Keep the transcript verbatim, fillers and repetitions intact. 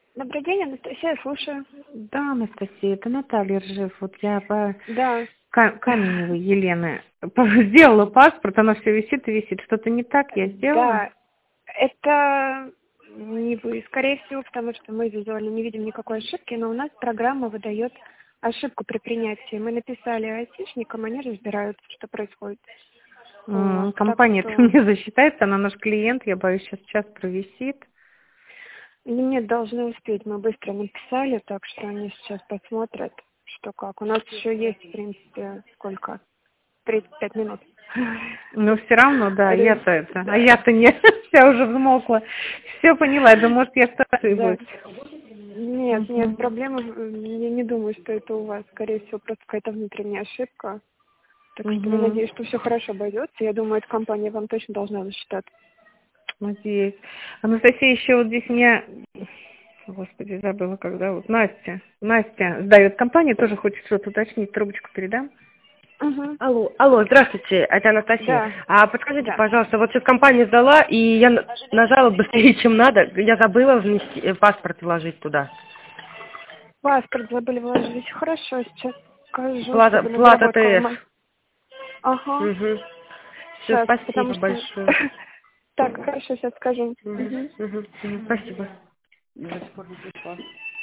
Добрый день, Анастасия, слушаю. Да, Анастасия, это Наталья Ржев. Вот я по Да. Ка- Каменевой Елены по- сделала паспорт, оно все висит и висит. Что-то не так я сделала? Да, это не вы, скорее всего, потому что мы визуально не видим никакой ошибки, но у нас программа выдает ошибку при принятии. Мы написали айтишникам, они разбираются, что происходит. М, Вот, так Компания-то что мне засчитается, она наш клиент, я боюсь, сейчас час провисит. нет, должны успеть. Мы быстро написали, так что они сейчас посмотрят, что как. У нас еще есть, в принципе, сколько? тридцать пять минут. Но все равно, да, Ре- я-то это, а Да. я-то не, вся уже взмокла. Все поняла, я думаю, может, я что Да. ошиблась. Нет, нет, Мгм. проблема, э, я не думаю, что это у вас. Скорее всего, просто какая-то внутренняя ошибка. Так что я Мгм. надеюсь, что все хорошо обойдется. Я думаю, эта компания вам точно должна засчитаться. Надеюсь. Анастасия, еще вот здесь мне, господи, забыла, когда вот Настя, Настя сдает компанию, тоже хочет что-то уточнить, трубочку передам. Угу. Алло, алло, здравствуйте, это Анастасия. Да, А подскажите, да. пожалуйста, вот сейчас компания сдала, и я на- нажала быстрее, чем надо. Я забыла внести, э, паспорт вложить туда. Паспорт забыли вложить. Хорошо, сейчас скажу, Плата, чтобы на плата доработку ТС. вам. Ага, Угу. Все, сейчас, потому спасибо что... большое. Так, хорошо, сейчас скажу. Мгм, Мгм. мгм, мгм. Спасибо. До сих пор не пришла.